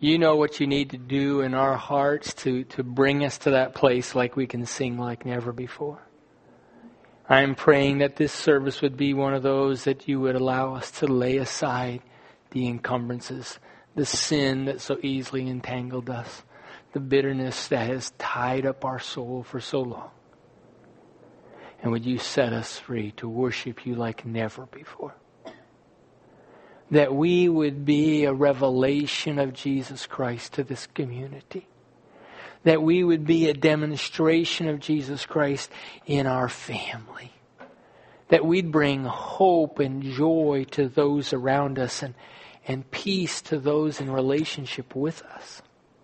You know what you need to do in our hearts to bring us to that place like we can sing like never before. I'm praying that this service would be one of those that you would allow us to lay aside the encumbrances, the sin that so easily entangled us, the bitterness that has tied up our soul for so long. And would you set us free to worship you like never before? That we would be a revelation of Jesus Christ to this community. That we would be a demonstration of Jesus Christ in our family. That we'd bring hope and joy to those around us and peace to those in relationship with us.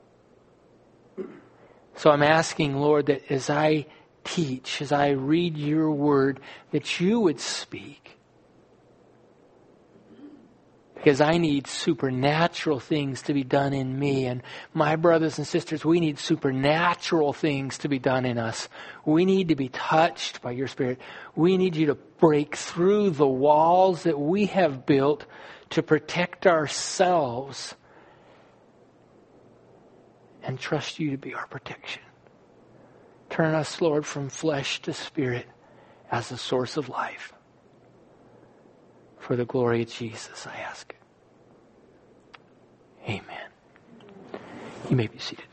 So I'm asking, Lord, that as I teach, as I read your word, that you would speak. Because I need supernatural things to be done in me. And my brothers and sisters, we need supernatural things to be done in us. We need to be touched by your Spirit. We need you to break through the walls that we have built to protect ourselves and trust you to be our protection. Turn us, Lord, from flesh to spirit as a source of life. For the glory of Jesus, I ask it. Amen. You may be seated.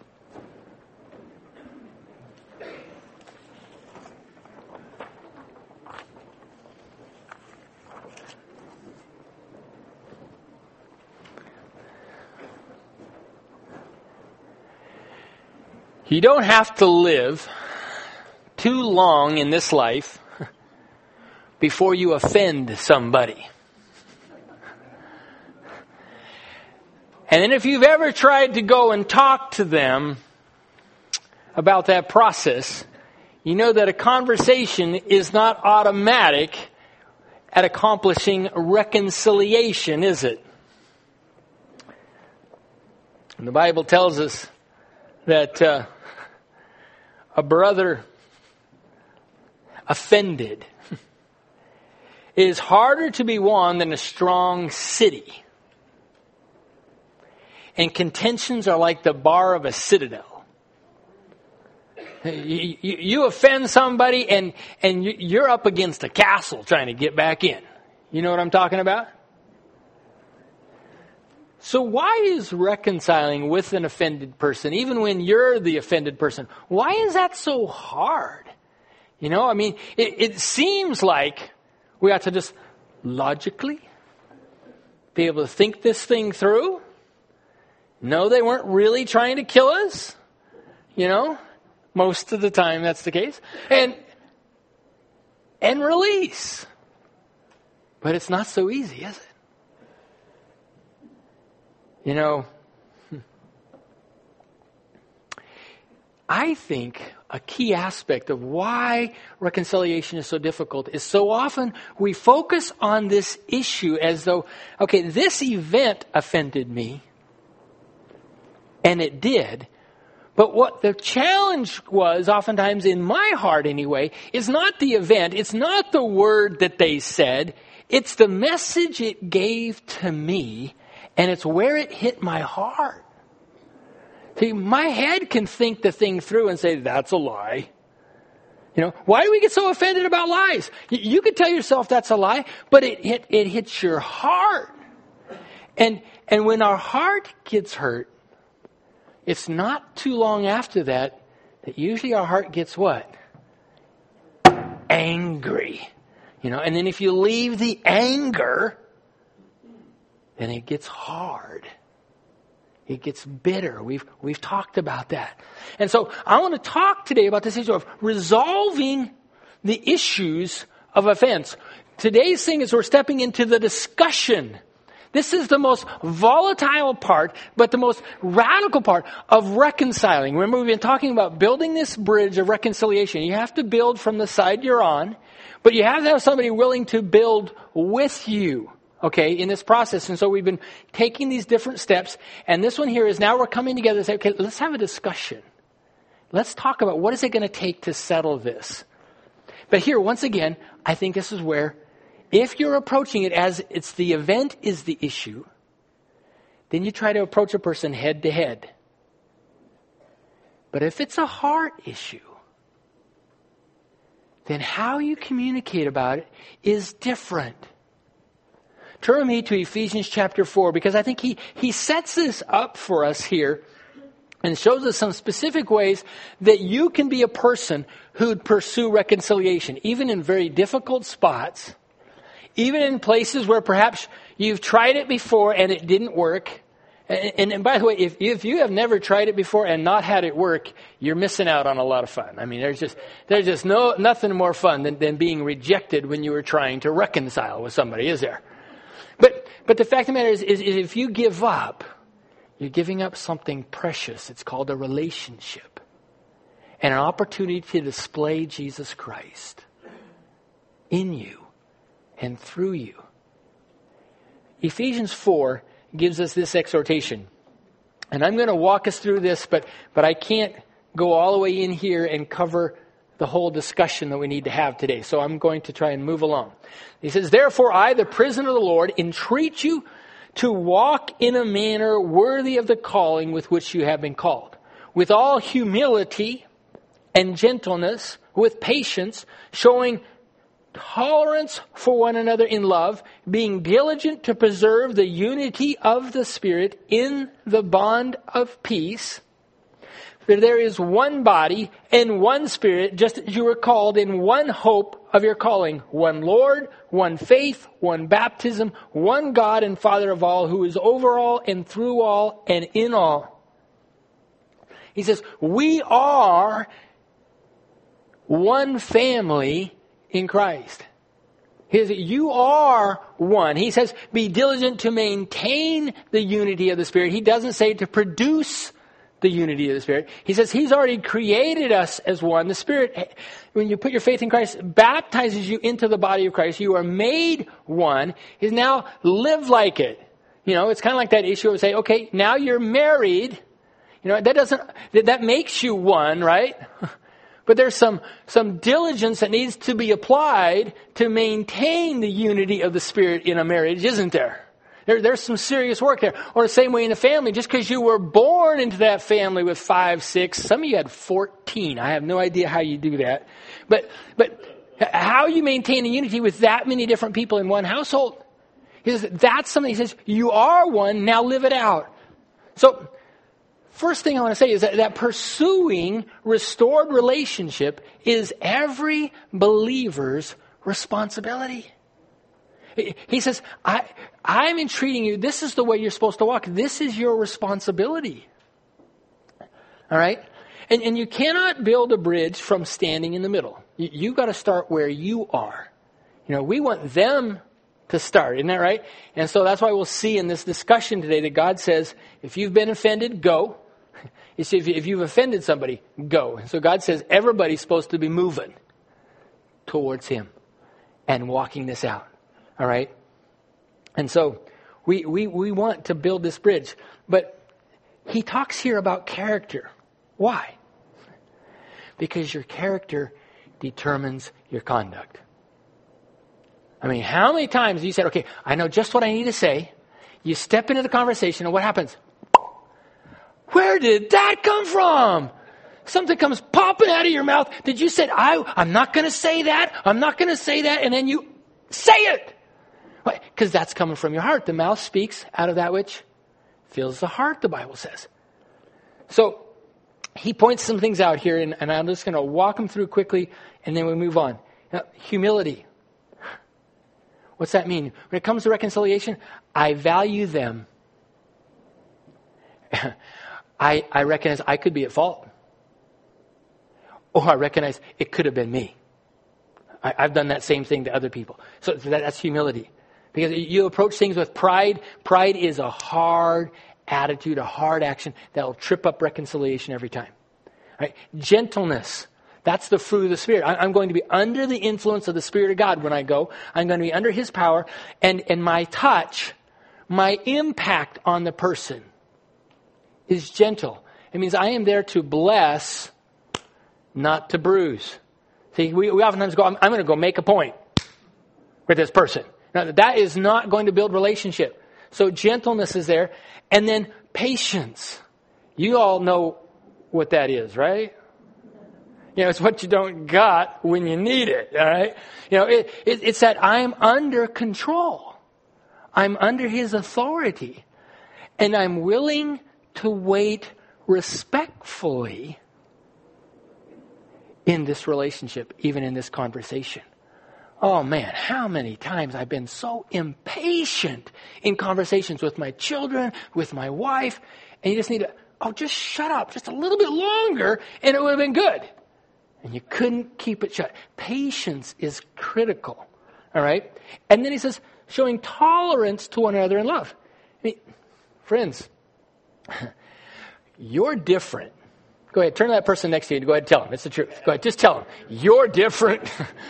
You don't have to live too long in this life before you offend somebody. And then if you've ever tried to go and talk to them about that process, you know that a conversation is not automatic at accomplishing reconciliation, is it? And the Bible tells us that a brother offended is harder to be won than a strong city. And contentions are like the bar of a citadel. You offend somebody and you're up against a castle trying to get back in. You know what I'm talking about? So why is reconciling with an offended person, even when you're the offended person, why is that so hard? You know, I mean, it seems like we ought to just logically be able to think this thing through. No, they weren't really trying to kill us. You know, most of the time that's the case. And release. But it's not so easy, is it? You know, I think a key aspect of why reconciliation is so difficult is so often we focus on this issue as though, okay, this event offended me, and it did. But what the challenge was, oftentimes in my heart anyway, is not the event, it's not the word that they said, it's the message it gave to me. And it's where it hit my heart. See, my head can think the thing through and say, that's a lie. You know, why do we get so offended about lies? You could tell yourself that's a lie, but it hits your heart. And when our heart gets hurt, it's not too long after that usually our heart gets what? Angry. You know, and then if you leave the anger, then it gets hard. It gets bitter. We've talked about that. And so I want to talk today about this issue of resolving the issues of offense. Today's thing is we're stepping into the discussion. This is the most volatile part, but the most radical part of reconciling. Remember, we've been talking about building this bridge of reconciliation. You have to build from the side you're on, but you have to have somebody willing to build with you. Okay, in this process. And so we've been taking these different steps. And this one here is now we're coming together and say, okay, let's have a discussion. Let's talk about what is it going to take to settle this. But here, once again, I think this is where, if you're approaching it as it's the event is the issue, then you try to approach a person head to head. But if it's a heart issue, then how you communicate about it is different. Turn with me to Ephesians chapter 4, because I think he sets this up for us here and shows us some specific ways that you can be a person who'd pursue reconciliation, even in very difficult spots, even in places where perhaps you've tried it before and it didn't work. And by the way, if you have never tried it before and not had it work, you're missing out on a lot of fun. I mean, there's just nothing more fun than being rejected when you were trying to reconcile with somebody, is there? But the fact of the matter is if you give up, you're giving up something precious. It's called a relationship and an opportunity to display Jesus Christ in you and through you. Ephesians 4 gives us this exhortation. And I'm going to walk us through this, but I can't go all the way in here and cover the whole discussion that we need to have today. So I'm going to try and move along. He says, "Therefore I, the prisoner of the Lord, entreat you to walk in a manner worthy of the calling with which you have been called, with all humility and gentleness, with patience, showing tolerance for one another in love, being diligent to preserve the unity of the Spirit in the bond of peace. For there is one body and one Spirit, just as you were called in one hope of your calling, one Lord, one faith, one baptism, one God and Father of all, who is over all and through all and in all." He says, we are one family in Christ. He says, you are one. He says, be diligent to maintain the unity of the Spirit. He doesn't say to produce the unity of the Spirit. He says He's already created us as one. The Spirit, when you put your faith in Christ, baptizes you into the body of Christ. You are made one. He's now live like it. You know, it's kind of like that issue of say, okay, now you're married. You know, that makes you one, right? But there's some diligence that needs to be applied to maintain the unity of the Spirit in a marriage, isn't there? There's some serious work there. Or the same way in a family, just because you were born into that family with 5, 6, some of you had 14. I have no idea how you do that. But how you maintain a unity with that many different people in one household, he says, that's something. He says, you are one, now live it out. So, first thing I want to say is that pursuing restored relationship is every believer's responsibility. He says, I'm entreating you. This is the way you're supposed to walk. This is your responsibility. All right? And you cannot build a bridge from standing in the middle. You've got to start where you are. You know, we want them to start. Isn't that right? And so that's why we'll see in this discussion today that God says, if you've been offended, go. You see, if you've offended somebody, go. And so God says everybody's supposed to be moving towards Him and walking this out. All right? And so we want to build this bridge. But he talks here about character. Why? Because your character determines your conduct. I mean, how many times you said, okay, I know just what I need to say. You step into the conversation and what happens? Where did that come from? Something comes popping out of your mouth. Did you say, I'm not going to say that. I'm not going to say that. And then you say it. Because that's coming from your heart. The mouth speaks out of that which fills the heart, the Bible says. So he points some things out here, and I'm just going to walk them through quickly, and then we move on. Now, humility. What's that mean? When it comes to reconciliation, I value them. I recognize I could be at fault. Or I recognize it could have been me. I've done that same thing to other people. So that's humility. Because you approach things with pride. Pride is a hard attitude, a hard action that will trip up reconciliation every time. Right? Gentleness. That's the fruit of the Spirit. I'm going to be under the influence of the Spirit of God when I go. I'm going to be under His power. And my touch, my impact on the person is gentle. It means I am there to bless, not to bruise. See, we oftentimes go, I'm going to go make a point with this person. Now, that is not going to build relationship. So gentleness is there. And then patience. You all know what that is, right? It's what you don't got when you need it, all right? It's that I'm under control. I'm under His authority. And I'm willing to wait respectfully in this relationship, even in this conversation. Oh man, how many times I've been so impatient in conversations with my children, with my wife, and you just need to, just shut up just a little bit longer and it would have been good. And you couldn't keep it shut. Patience is critical. All right? And then he says, showing tolerance to one another in love. Friends, you're different. Go ahead, turn to that person next to you and go ahead and tell them. It's the truth. Go ahead, just tell them. You're different.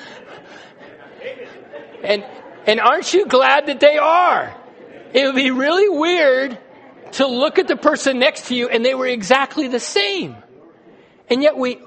And aren't you glad that they are? It would be really weird to look at the person next to you and they were exactly the same. And yet we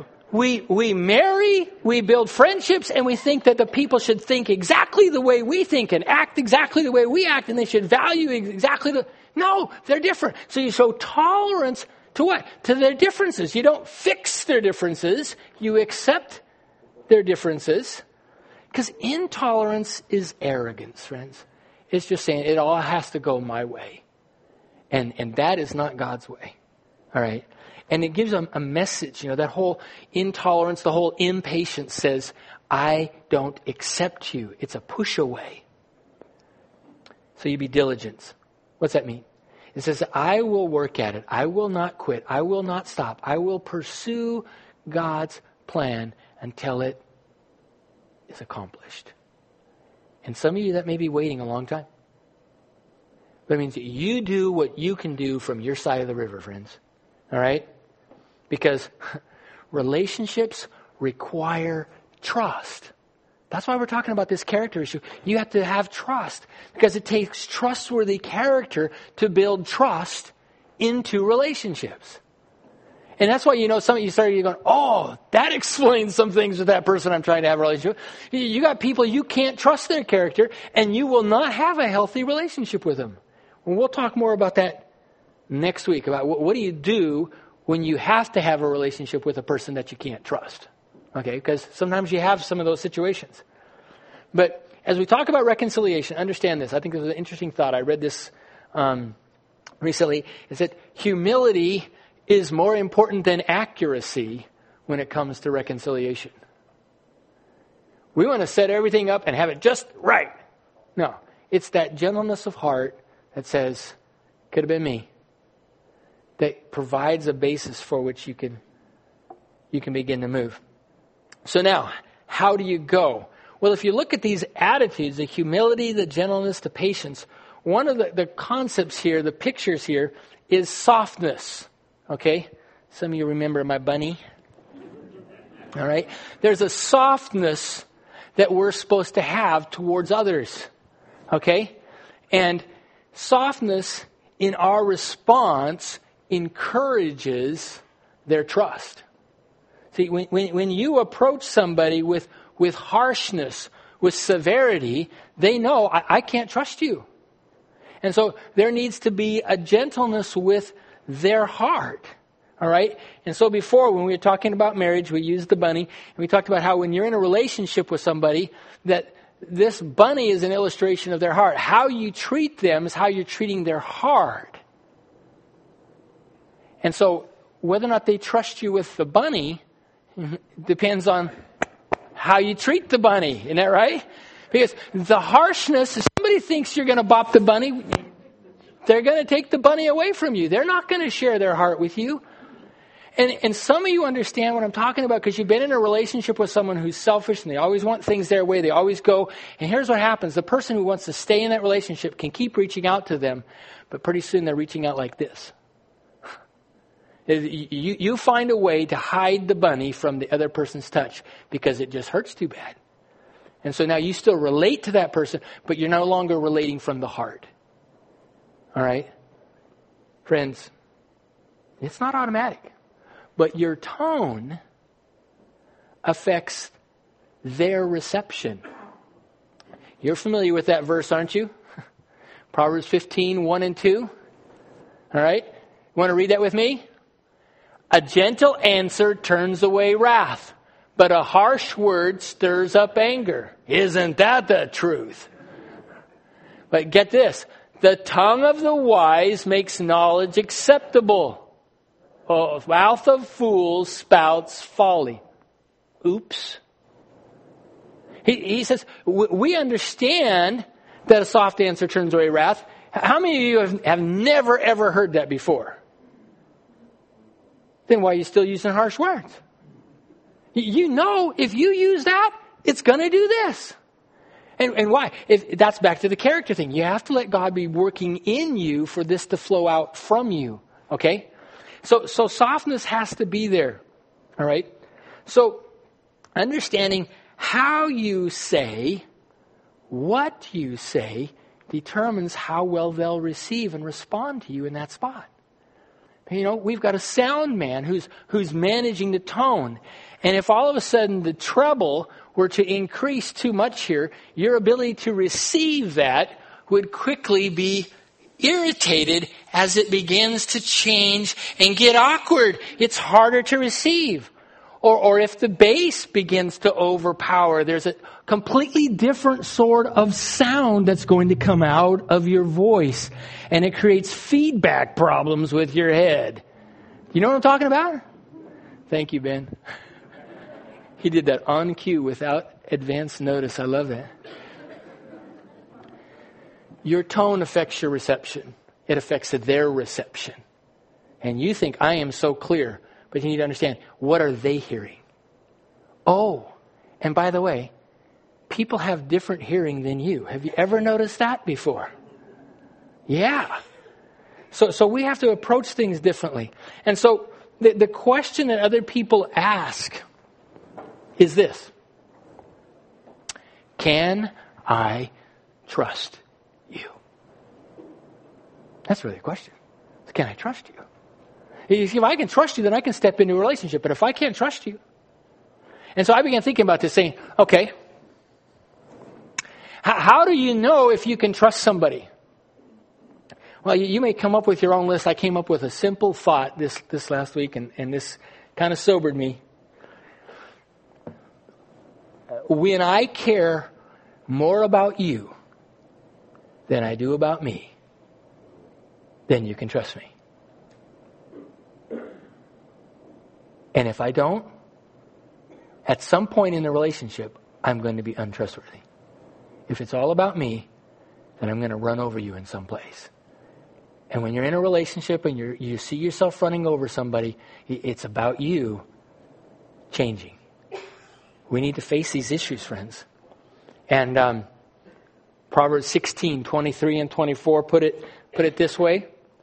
marry, we build friendships, and we think that the people should think exactly the way we think and act exactly the way we act, and they should value exactly No, they're different. So you show tolerance to what? To their differences. You don't fix their differences. You accept their differences. Because intolerance is arrogance, friends. It's just saying it all has to go my way. And that is not God's way. All right? And it gives them a message. That whole intolerance, the whole impatience says, I don't accept you. It's a push away. So you be diligent. What's that mean? It says, I will work at it. I will not quit. I will not stop. I will pursue God's plan until it is accomplished. And some of you, that may be waiting a long time. But it means that you do what you can do from your side of the river, friends. All right? Because relationships require trust. That's why we're talking about this character issue. You have to have trust. Because it takes trustworthy character to build trust into relationships. And that's why, some of you started going, that explains some things with that person I'm trying to have a relationship with. You got people you can't trust their character, and you will not have a healthy relationship with them. And we'll talk more about that next week, about what do you do when you have to have a relationship with a person that you can't trust. Okay, because sometimes you have some of those situations. But as we talk about reconciliation, understand this. I think this was an interesting thought. I read this recently. Is that humility is more important than accuracy when it comes to reconciliation. We want to set everything up and have it just right. No, it's that gentleness of heart that says, could have been me, that provides a basis for which you can begin to move. So now, how do you go? Well, if you look at these attitudes, the humility, the gentleness, the patience, one of the concepts here, the pictures here, is softness. Okay? Some of you remember my bunny. All right? There's a softness that we're supposed to have towards others. Okay? And softness in our response encourages their trust. See, when you approach somebody with harshness, with severity, they know, I can't trust you. And so there needs to be a gentleness with their heart. All right? And so before, when we were talking about marriage, we used the bunny, and we talked about how when you're in a relationship with somebody, that this bunny is an illustration of their heart. How you treat them is how you're treating their heart. And so whether or not they trust you with the bunny depends on how you treat the bunny. Isn't that right? Because the harshness, if somebody thinks you're going to bop the bunny, they're going to take the bunny away from you. They're not going to share their heart with you. And some of you understand what I'm talking about because you've been in a relationship with someone who's selfish and they always want things their way. They always go. And here's what happens. The person who wants to stay in that relationship can keep reaching out to them, but pretty soon they're reaching out like this. You find a way to hide the bunny from the other person's touch because it just hurts too bad. And so now you still relate to that person, but you're no longer relating from the heart. All right? Friends, it's not automatic. But your tone affects their reception. You're familiar with that verse, aren't you? Proverbs 15, 1 and 2. All right? You want to read that with me? A gentle answer turns away wrath, but a harsh word stirs up anger. Isn't that the truth? But get this. The tongue of the wise makes knowledge acceptable. The mouth of fools spouts folly. Oops. He says, we understand that a soft answer turns away wrath. How many of you have never, ever heard that before? Then why are you still using harsh words? You know, if you use that, it's going to do this. And why? That's back to the character thing. You have to let God be working in you for this to flow out from you. Okay? So softness has to be there. All right? So understanding how you say, what you say, determines how well they'll receive and respond to you in that spot. You know, we've got a sound man who's managing the tone. And if all of a sudden the treble were to increase too much here, your ability to receive that would quickly be irritated as it begins to change and get awkward. It's harder to receive. Or if the bass begins to overpower, there's a completely different sort of sound that's going to come out of your voice. And it creates feedback problems with your head. You know what I'm talking about? Thank you, Ben. He did that on cue without advance notice. I love that. Your tone affects your reception. It affects their reception. And you think, I am so clear. But you need to understand, what are they hearing? Oh, and by the way, people have different hearing than you. Have you ever noticed that before? Yeah. So we have to approach things differently. And so the question that other people ask is this. Can I trust you? That's really a question. Can I trust you? If I can trust you, then I can step into a relationship. But if I can't trust you. And so I began thinking about this, saying, okay, how do you know if you can trust somebody? Well, you may come up with your own list. I came up with a simple thought this last week, and this kind of sobered me. When I care more about you than I do about me, then you can trust me. And if I don't, at some point in the relationship, I'm going to be untrustworthy. If it's all about me, then I'm going to run over you in some place. And when you're in a relationship and you see yourself running over somebody, it's about you changing. We need to face these issues, friends. And Proverbs 16, 23 and 24 put it this way.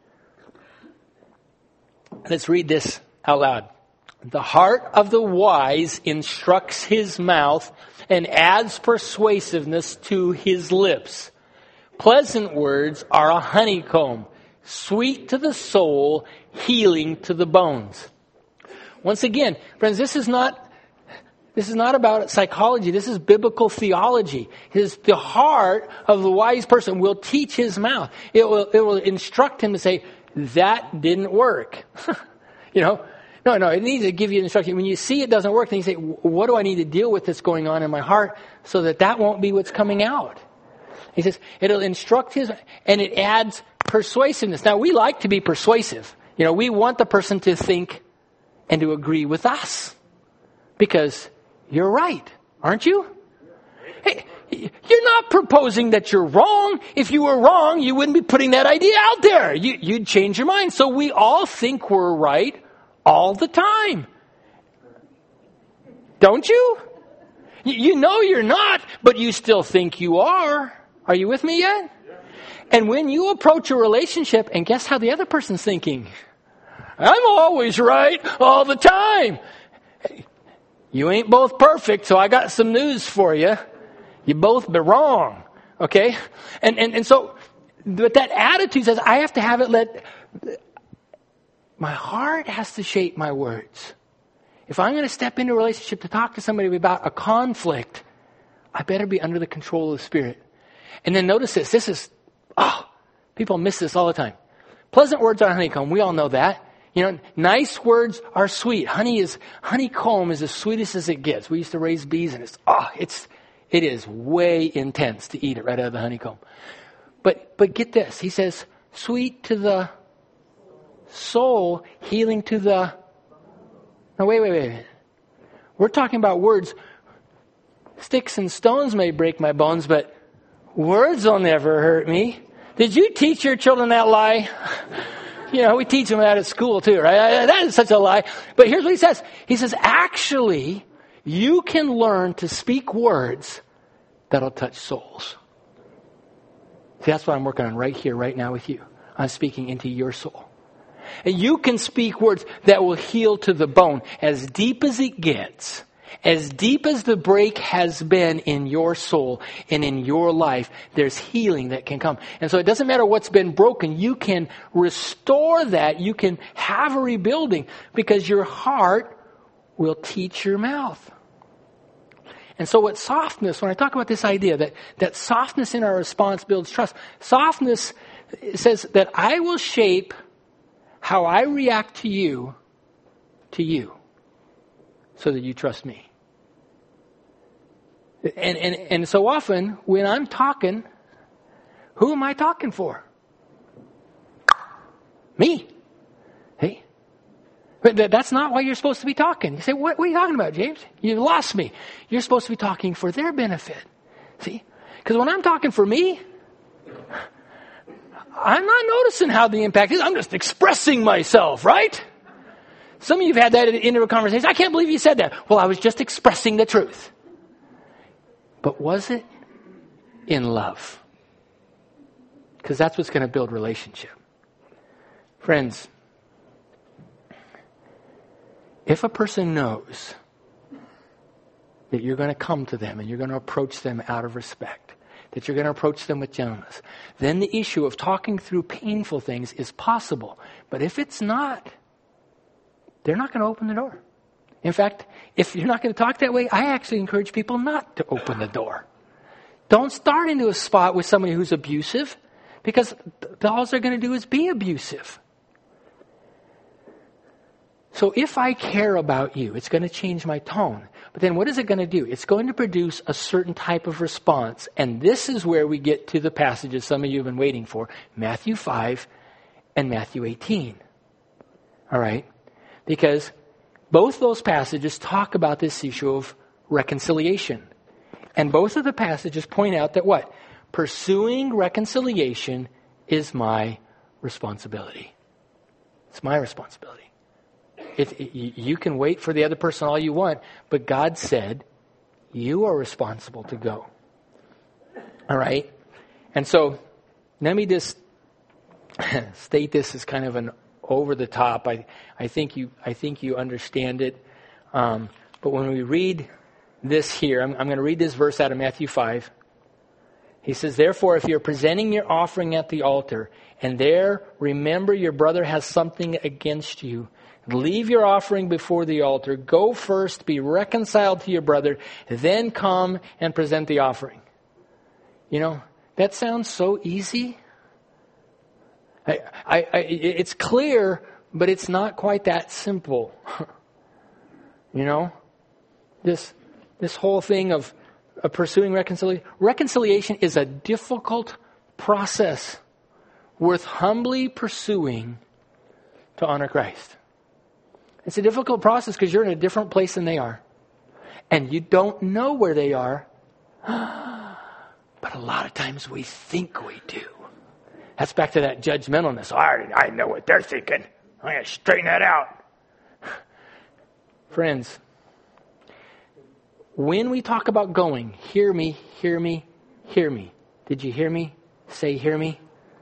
Let's read this out loud. The heart of the wise instructs his mouth and adds persuasiveness to his lips. Pleasant words are a honeycomb, sweet to the soul, healing to the bones. Once again, friends, this is not about psychology. This is biblical theology. The heart of the wise person will teach his mouth. It will instruct him to say, that didn't work. No, it needs to give you instruction. When you see it doesn't work, then you say, what do I need to deal with that's going on in my heart so that won't be what's coming out? He says, it'll instruct and it adds persuasiveness. Now, we like to be persuasive. We want the person to think and to agree with us because you're right, aren't you? Hey, you're not proposing that you're wrong. If you were wrong, you wouldn't be putting that idea out there. You'd change your mind. So we all think we're right all the time. Don't you? You know you're not, but you still think you are. Are you with me yet? And when you approach a relationship, and guess how the other person's thinking? I'm always right all the time. You ain't both perfect, so I got some news for you. You both be wrong. Okay? And so, but that attitude says, I have to have it my heart has to shape my words. If I'm going to step into a relationship to talk to somebody about a conflict, I better be under the control of the Spirit. And then notice this. This is, People miss this all the time. Pleasant words are honeycomb. We all know that. Nice words are sweet. Honeycomb is as sweetest as it gets. We used to raise bees, and it is way intense to eat it right out of the honeycomb. But get this. He says, sweet to the soul, healing to the... Now, wait. We're talking about words. Sticks and stones may break my bones, but words will never hurt me. Did you teach your children that lie? We teach them that at school too, right? That is such a lie. But here's what he says. He says, actually, you can learn to speak words that'll touch souls. See, that's what I'm working on right here, right now with you. I'm speaking into your soul. And you can speak words that will heal to the bone. As deep as it gets, as deep as the break has been in your soul and in your life, there's healing that can come. And so it doesn't matter what's been broken. You can restore that. You can have a rebuilding because your heart will teach your mouth. And so what softness, when I talk about this idea that softness in our response builds trust, softness says that I will shape how I react to you, so that you trust me. And so often, when I'm talking, who am I talking for? Me. Hey. But that's not why you're supposed to be talking. You say, what are you talking about, James? You lost me. You're supposed to be talking for their benefit. See? Because when I'm talking for me, I'm not noticing how the impact is. I'm just expressing myself, right? Some of you have had that into a conversation. I can't believe you said that. Well, I was just expressing the truth. But was it in love? Because that's what's going to build relationship. Friends, if a person knows that you're going to come to them and you're going to approach them out of respect, that you're going to approach them with gentleness, then the issue of talking through painful things is possible. But if it's not, they're not going to open the door. In fact, if you're not going to talk that way, I actually encourage people not to open the door. Don't start into a spot with somebody who's abusive, because all they're going to do is be abusive. So if I care about you, it's going to change my tone. But then what is it going to do? It's going to produce a certain type of response. And this is where we get to the passages some of you have been waiting for. Matthew 5 and Matthew 18. All right? Because both those passages talk about this issue of reconciliation. And both of the passages point out that what? Pursuing reconciliation is my responsibility. It's my responsibility. You can wait for the other person all you want, but God said you are responsible to go. All right? And so let me just state this as kind of an over the top. I think you understand it. But when we read this here, I'm going to read this verse out of Matthew 5. He says, therefore, if you're presenting your offering at the altar, and there remember your brother has something against you, leave your offering before the altar. Go first, be reconciled to your brother, then come and present the offering. That sounds so easy. It's clear, but it's not quite that simple. This whole thing of pursuing reconciliation. Reconciliation is a difficult process worth humbly pursuing to honor Christ. It's a difficult process because you're in a different place than they are. And you don't know where they are. But a lot of times we think we do. That's back to that judgmentalness. I know what they're thinking. I'm going to straighten that out. Friends, when we talk about going, hear me, hear me, hear me. Did you hear me? Say, hear me.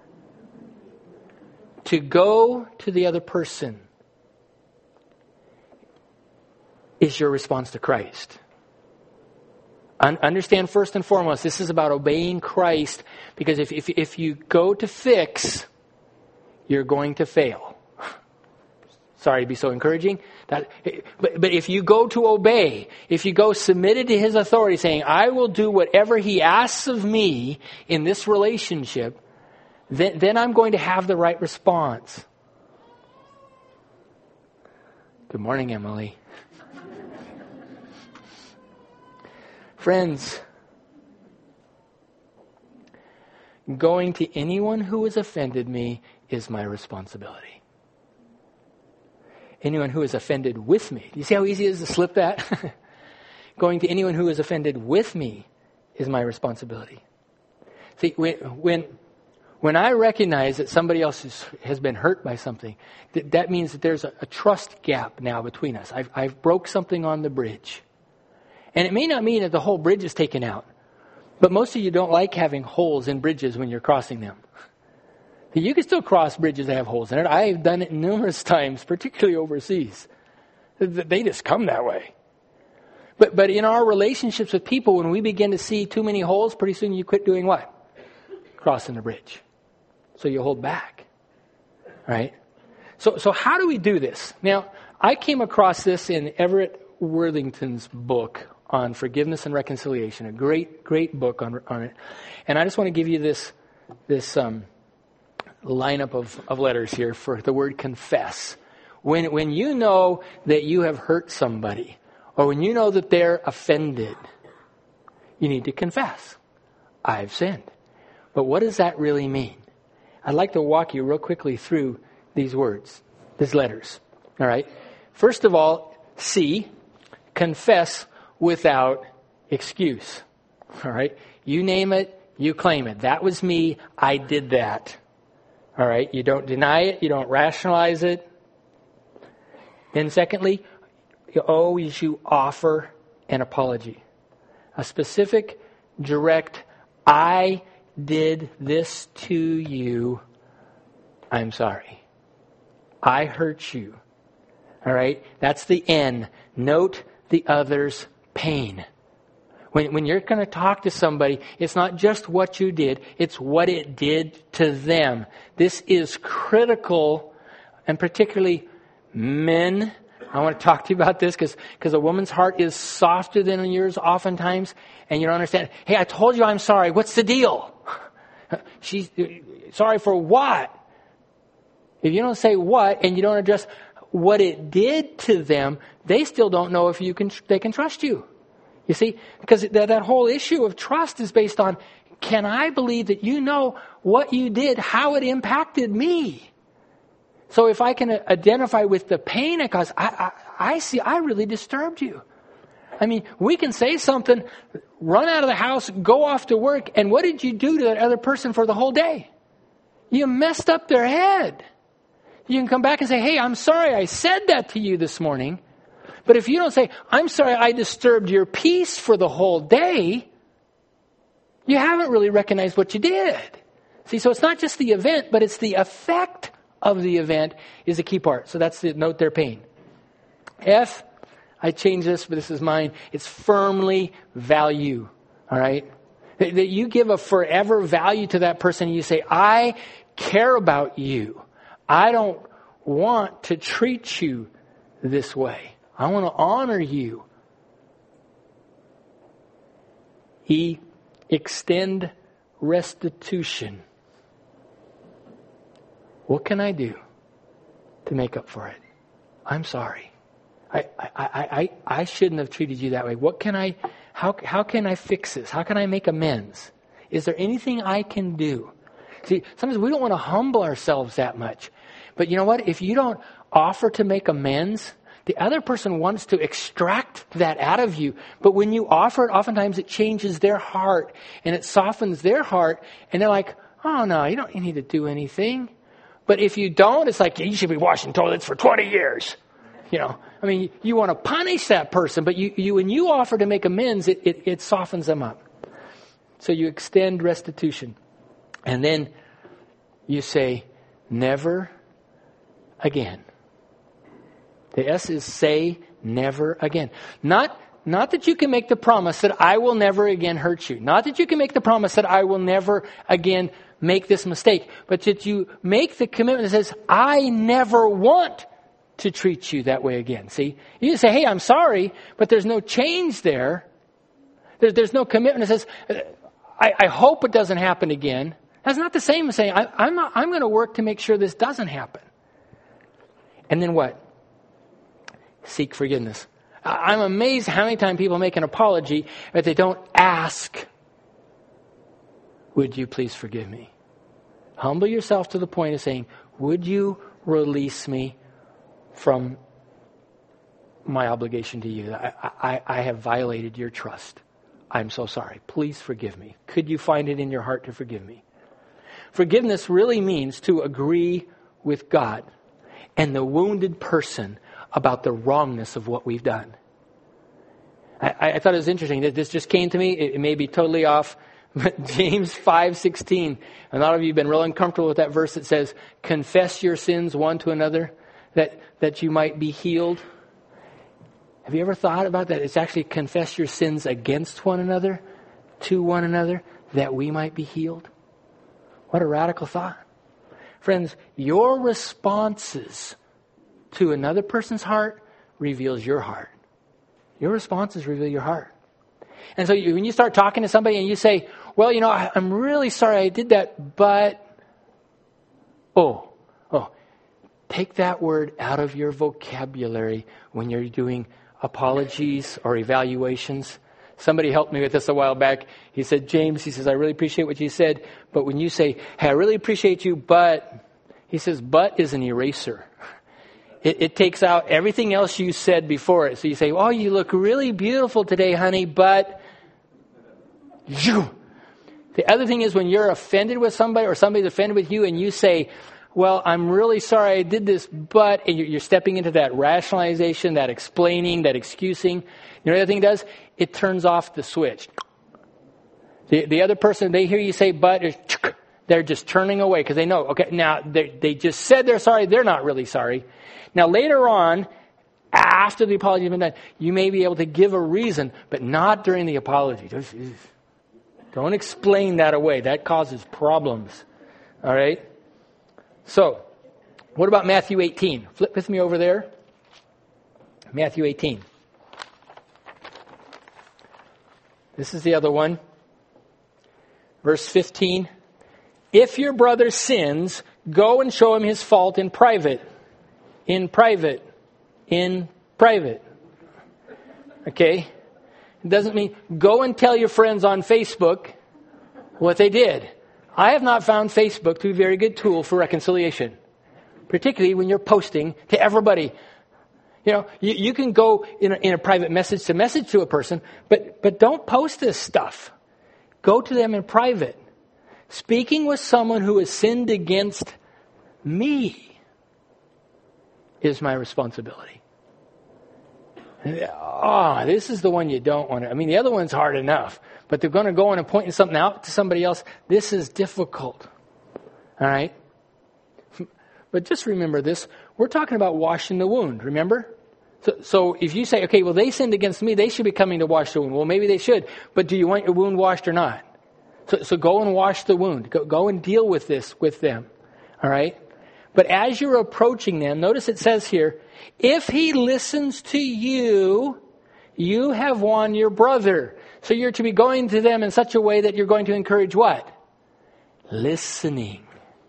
To go to the other person is your response to Christ. Understand first and foremost, this is about obeying Christ, because if you go to fix, you're going to fail. Sorry to be so encouraging. But if you go to obey, if you go submitted to His authority, saying, I will do whatever He asks of me in this relationship, then I'm going to have the right response. Good morning, Emily. Friends, going to anyone who has offended me is my responsibility. Anyone who has offended with me. You see how easy it is to slip that? Going to anyone who has offended with me is my responsibility. See, when I recognize that somebody else has been hurt by something, that means that there's a trust gap now between us. I've broke something on the bridge. And it may not mean that the whole bridge is taken out. But most of you don't like having holes in bridges when you're crossing them. You can still cross bridges that have holes in it. I've done it numerous times, particularly overseas. They just come that way. But in our relationships with people, when we begin to see too many holes, pretty soon you quit doing what? Crossing the bridge. So you hold back. Right? So how do we do this? Now, I came across this in Everett Worthington's book on forgiveness and reconciliation. A great book on it. And I just want to give you this lineup of letters here for the word confess. When you know that you have hurt somebody, or when you know that they're offended, you need to confess. I've sinned. But what does that really mean? I'd like to walk you real quickly through these words, these letters. All right. First of all, C, confess without excuse. All right. You name it, you claim it. That was me. I did that. All right. You don't deny it. You don't rationalize it. Then secondly, you offer an apology. A specific, direct, I did this to you. I'm sorry. I hurt you. All right. That's the N. Note the other's pain. When you're going to talk to somebody, it's not just what you did, it's what it did to them. This is critical, and particularly men. I want to talk to you about this because a woman's heart is softer than yours oftentimes, and you don't understand. Hey, I told you I'm sorry. What's the deal? She's sorry for what? If you don't say what and you don't address what it did to them, they still don't know if they can trust you. You see, because that whole issue of trust is based on, can I believe that you know what you did, how it impacted me? So if I can identify with the pain it caused, I see I really disturbed you. I mean, we can say something, run out of the house, go off to work, and what did you do to that other person for the whole day? You messed up their head. You can come back and say, hey, I'm sorry I said that to you this morning. But if you don't say, I'm sorry I disturbed your peace for the whole day, you haven't really recognized what you did. See, so it's not just the event, but it's the effect of the event is the key part. So that's the note their pain. F, I changed this, but this is mine. It's firmly value. All right? That you give a forever value to that person. And you say, I care about you. I don't want to treat you this way. I want to honor you. E, extend restitution. What can I do to make up for it? I'm sorry. I shouldn't have treated you that way. How can I fix this? How can I make amends? Is there anything I can do? See, sometimes we don't want to humble ourselves that much. But you know what? If you don't offer to make amends, the other person wants to extract that out of you. But when you offer it, oftentimes it changes their heart and it softens their heart. And they're like, oh no, you don't need to do anything. But if you don't, it's like, you should be washing toilets for 20 years. You know, I mean, you want to punish that person, but when you offer to make amends, it softens them up. So you extend restitution. And then you say, never again. The S is say never again. Not that you can make the promise that I will never again hurt you. Not that you can make the promise that I will never again make this mistake. But that you make the commitment that says, I never want to treat you that way again. See? You can say, hey, I'm sorry, but there's no change there. There's no commitment that says, I hope it doesn't happen again. That's not the same as saying, I'm going to work to make sure this doesn't happen. And then what? Seek forgiveness. I'm amazed how many times people make an apology, but they don't ask, would you please forgive me? Humble yourself to the point of saying, would you release me from my obligation to you? I have violated your trust. I'm so sorry. Please forgive me. Could you find it in your heart to forgive me? Forgiveness really means to agree with God and the wounded person about the wrongness of what we've done. I thought it was interesting that this just came to me. It may be totally off. But James 5:16. A lot of you have been real uncomfortable with that verse that says, confess your sins one to another that you might be healed. Have you ever thought about that? It's actually confess your sins against one another, to one another, that we might be healed. What a radical thought. Friends, your responses to another person's heart reveals your heart. Your responses reveal your heart. And so when you start talking to somebody and you say, well, I'm really sorry I did that, but, take that word out of your vocabulary when you're doing apologies or evaluations. Somebody helped me with this a while back. He said, James, I really appreciate what you said, but when you say, hey, I really appreciate you, but, he says, but is an eraser. It takes out everything else you said before it. So you say, oh, you look really beautiful today, honey, but... The other thing is when you're offended with somebody or somebody's offended with you and you say, well, I'm really sorry I did this, but... And you're stepping into that rationalization, that explaining, that excusing. You know what the other thing it does? It turns off the switch. The other person, they hear you say but, they're just turning away because they know, okay, now they just said they're sorry, they're not really sorry. Now later on, after the apology has been done, you may be able to give a reason, but not during the apology. Don't explain that away. That causes problems. All right? So, what about Matthew 18? Flip with me over there. Matthew 18. This is the other one. Verse 15. If your brother sins, go and show him his fault in private. In private. In private. Okay? It doesn't mean go and tell your friends on Facebook what they did. I have not found Facebook to be a very good tool for reconciliation. Particularly when you're posting to everybody. You can go in a private message to a person, but don't post this stuff. Go to them in private. Speaking with someone who has sinned against me is my responsibility. This is the one you don't want to. I mean, the other one's hard enough, but they're going to go on and point something out to somebody else. This is difficult. All right? But just remember this. We're talking about washing the wound, remember? So if you say, okay, well, they sinned against me, they should be coming to wash the wound. Well, maybe they should, but do you want your wound washed or not? So go and wash the wound. Go and deal with this with them. All right? But as you're approaching them, notice it says here, if he listens to you, you have won your brother. So you're to be going to them in such a way that you're going to encourage what? Listening.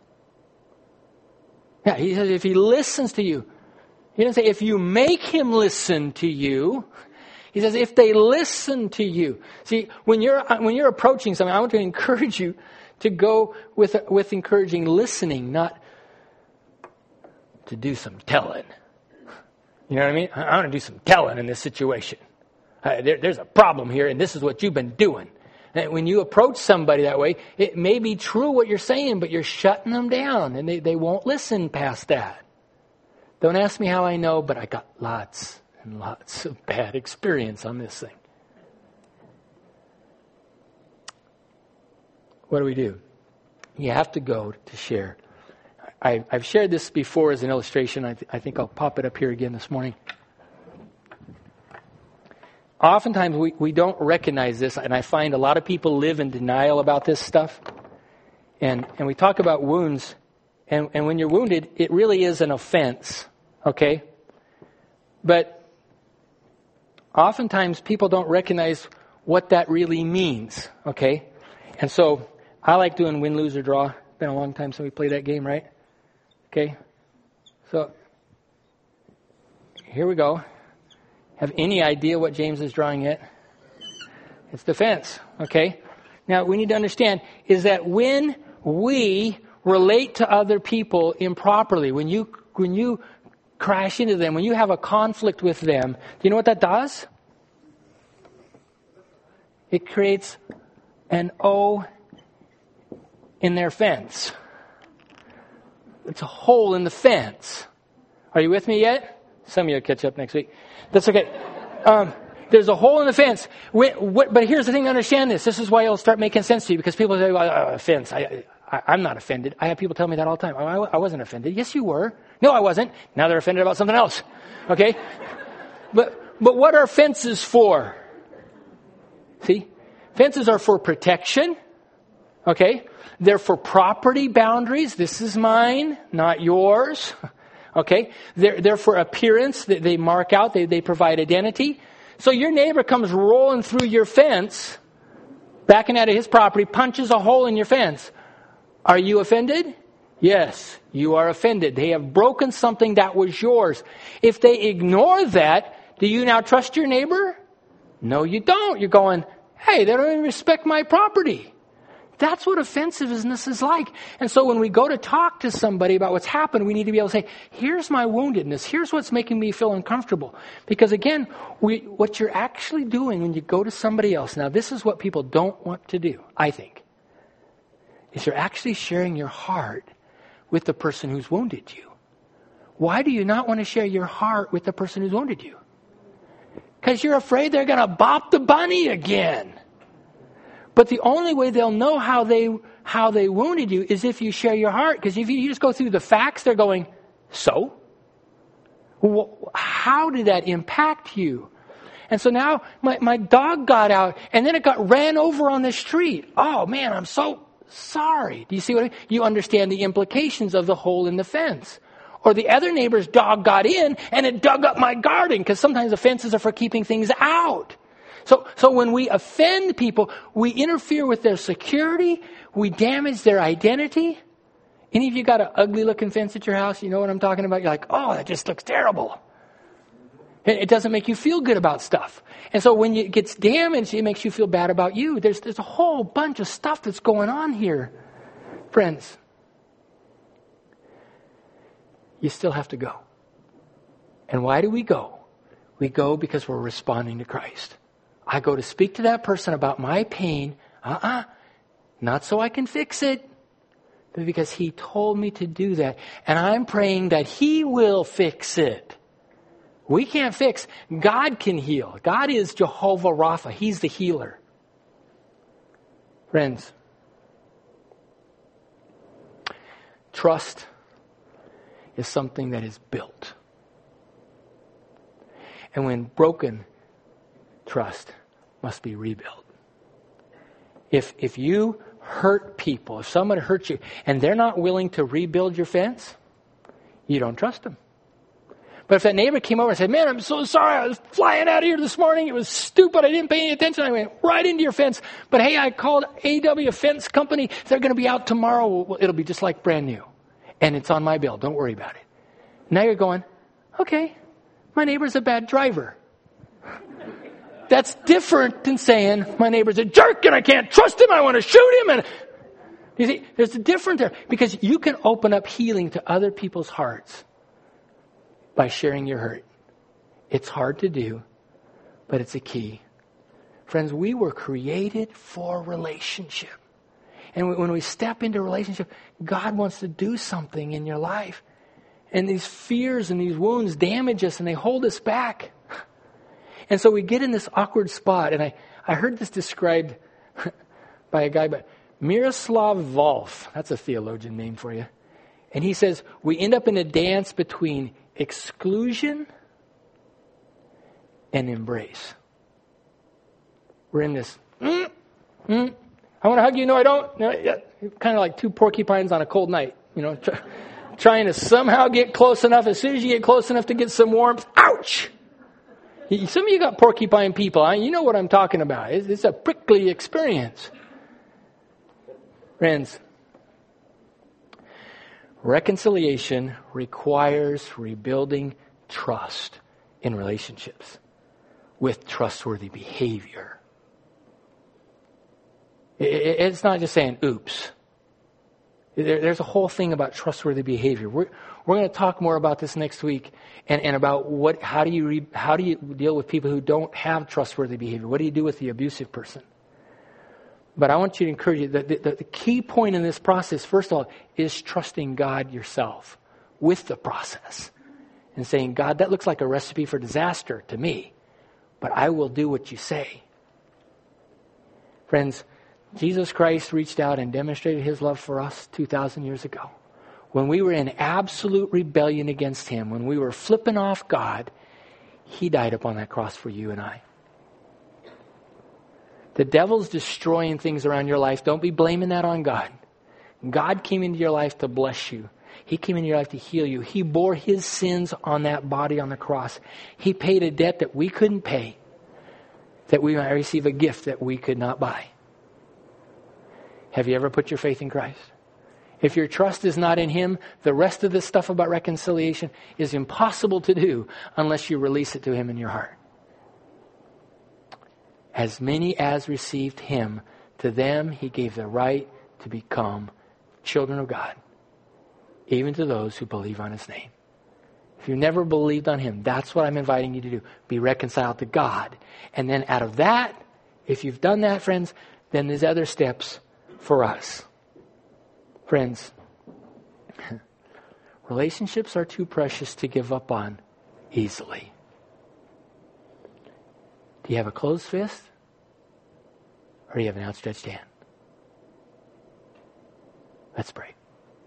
Yeah, he says if he listens to you. He doesn't say if you make him listen to you. He says if they listen to you. See, when you're approaching something, I want to encourage you to go with encouraging listening, not to do some telling. You know what I mean? I want to do some telling in this situation. There's a problem here, and this is what you've been doing. And when you approach somebody that way, it may be true what you're saying, but you're shutting them down, and they won't listen past that. Don't ask me how I know, but I got lots and lots of bad experience on this thing. What do? You have to go to share. I've shared this before as an illustration. I think I'll pop it up here again this morning. Oftentimes we don't recognize this, and I find a lot of people live in denial about this stuff. And we talk about wounds, and when you're wounded, it really is an offense, okay? But oftentimes people don't recognize what that really means, okay? And so I like doing win, lose, or draw. It's been a long time since we played that game, right? Okay. So, here we go. Have any idea what James is drawing yet? It's the fence, okay? Now, we need to understand is that when we relate to other people improperly, when you crash into them, when you have a conflict with them, do you know what that does? It creates an O in their fence. It's a hole in the fence. Are you with me yet? Some of you will catch up next week. That's okay. There's a hole in the fence. But here's the thing to understand this. This is why it'll start making sense to you, because people say, well, fence. I'm not offended. I have people tell me that all the time. I wasn't offended. Yes, you were. No, I wasn't. Now they're offended about something else. Okay? But what are fences for? See? Fences are for protection. Okay? They're for property boundaries. This is mine, not yours. Okay? They're for appearance. They mark out. They provide identity. So your neighbor comes rolling through your fence, backing out of his property, punches a hole in your fence. Are you offended? Yes, you are offended. They have broken something that was yours. If they ignore that, do you now trust your neighbor? No, you don't. You're going, hey, they don't even respect my property. That's what offensiveness is like. And so when we go to talk to somebody about what's happened, we need to be able to say, here's my woundedness. Here's what's making me feel uncomfortable. Because again, what you're actually doing when you go to somebody else, now this is what people don't want to do, I think, is you're actually sharing your heart with the person who's wounded you. Why do you not want to share your heart with the person who's wounded you? Because you're afraid they're going to bop the bunny again. But the only way they'll know how they wounded you is if you share your heart. Because if you just go through the facts, they're going, so? How did that impact you? And so now my dog got out and then it got ran over on the street. Oh man, I'm so sorry. Do you see what I mean? You understand the implications of the hole in the fence. Or the other neighbor's dog got in and it dug up my garden. Because sometimes the fences are for keeping things out. So when we offend people, we interfere with their security, we damage their identity. Any of you got an ugly looking fence at your house? You know what I'm talking about? You're like, oh, that just looks terrible. It doesn't make you feel good about stuff. And so when it gets damaged, it makes you feel bad about you. There's a whole bunch of stuff that's going on here. Friends, you still have to go. And why do we go? We go because we're responding to Christ. I go to speak to that person about my pain. Not so I can fix it, but because he told me to do that. And I'm praying that he will fix it. We can't fix. God can heal. God is Jehovah Rapha. He's the healer. Friends, trust is something that is built. And when broken, trust must be rebuilt. If you hurt people, if someone hurts you, and they're not willing to rebuild your fence, you don't trust them. But if that neighbor came over and said, man, I'm so sorry, I was flying out of here this morning, it was stupid, I didn't pay any attention, I went right into your fence, but hey, I called AW Fence Company, they're going to be out tomorrow, well, it'll be just like brand new. And it's on my bill, don't worry about it. Now you're going, okay, my neighbor's a bad driver. That's different than saying my neighbor's a jerk and I can't trust him. I want to shoot him. And you see, there's a difference there because you can open up healing to other people's hearts by sharing your hurt. It's hard to do, but it's a key. Friends, we were created for relationship. And when we step into relationship, God wants to do something in your life. And these fears and these wounds damage us and they hold us back. And so we get in this awkward spot. And I heard this described by a guy, but Miroslav Volf, that's a theologian name for you. And he says, we end up in a dance between exclusion and embrace. We're in this, I want to hug you, no I don't. No, yeah. Kind of like two porcupines on a cold night, trying to somehow get close enough. As soon as you get close enough to get some warmth, ouch! Some of you got porcupine people. You know what I'm talking about. It's a prickly experience. Friends, reconciliation requires rebuilding trust in relationships with trustworthy behavior. It's not just saying, oops. There's a whole thing about trustworthy behavior. We're going to talk more about this next week and about how do you deal with people who don't have trustworthy behavior? What do you do with the abusive person? But I want you to encourage you that the key point in this process, first of all, is trusting God yourself with the process and saying, God, that looks like a recipe for disaster to me, but I will do what you say. Friends, Jesus Christ reached out and demonstrated His love for us 2,000 years ago. When we were in absolute rebellion against Him, when we were flipping off God, He died upon that cross for you and I. The devil's destroying things around your life. Don't be blaming that on God. God came into your life to bless you. He came into your life to heal you. He bore His sins on that body on the cross. He paid a debt that we couldn't pay, that we might receive a gift that we could not buy. Have you ever put your faith in Christ? If your trust is not in Him, the rest of this stuff about reconciliation is impossible to do unless you release it to Him in your heart. As many as received Him, to them He gave the right to become children of God, even to those who believe on His name. If you've never believed on Him, that's what I'm inviting you to do. Be reconciled to God. And then out of that, if you've done that, friends, then there's other steps for us. Friends, relationships are too precious to give up on easily. Do you have a closed fist? Or do you have an outstretched hand? Let's pray.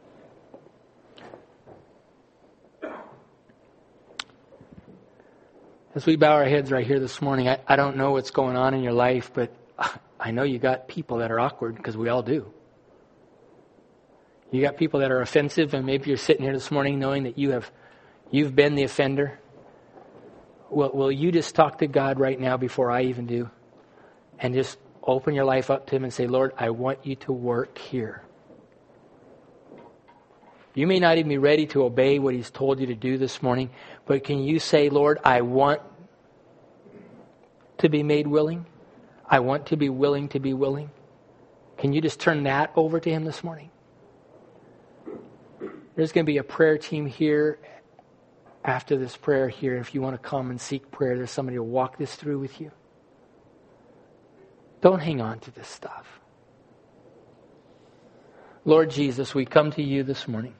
As we bow our heads right here this morning, I don't know what's going on in your life, but I know you got people that are awkward, because we all do. You got people that are offensive, and maybe you're sitting here this morning knowing that you've been the offender. Will you just talk to God right now before I even do? And just open your life up to Him and say, Lord, I want you to work here. You may not even be ready to obey what He's told you to do this morning, but can you say, Lord, I want to be made willing? I want to be willing to be willing. Can you just turn that over to Him this morning? There's going to be a prayer team here after this prayer here. If you want to come and seek prayer, there's somebody to walk this through with you. Don't hang on to this stuff. Lord Jesus, we come to you this morning,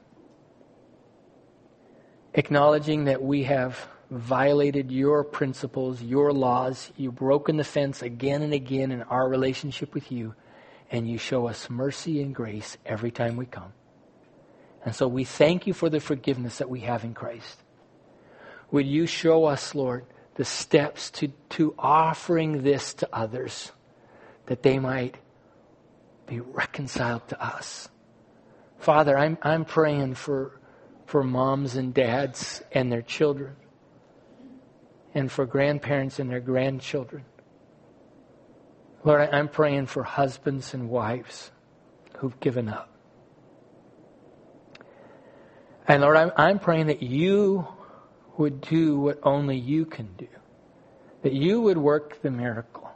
acknowledging that we have violated your principles, your laws. You've broken the fence again and again in our relationship with you, and you show us mercy and grace every time we come. And so we thank you for the forgiveness that we have in Christ. Would you show us, Lord, the steps to offering this to others, that they might be reconciled to us. Father, I'm praying for moms and dads and their children, and for grandparents and their grandchildren. Lord, I'm praying for husbands and wives who've given up. And Lord, I'm praying that you would do what only you can do, that you would work the miracle.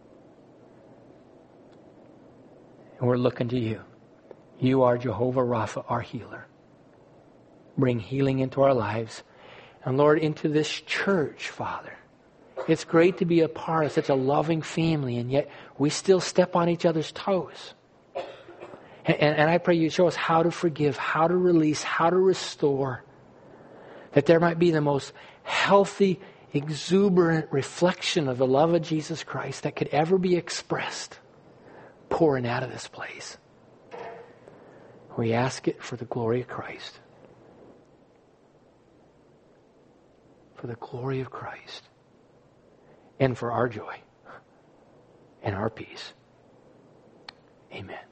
And we're looking to you. You are Jehovah Rapha, our healer. Bring healing into our lives. And Lord, into this church, Father. It's great to be a part of such a loving family, and yet we still step on each other's toes. And I pray you show us how to forgive, how to release, how to restore. That there might be the most healthy, exuberant reflection of the love of Jesus Christ that could ever be expressed, pouring out of this place. We ask it for the glory of Christ. For the glory of Christ. And for our joy and our peace. Amen.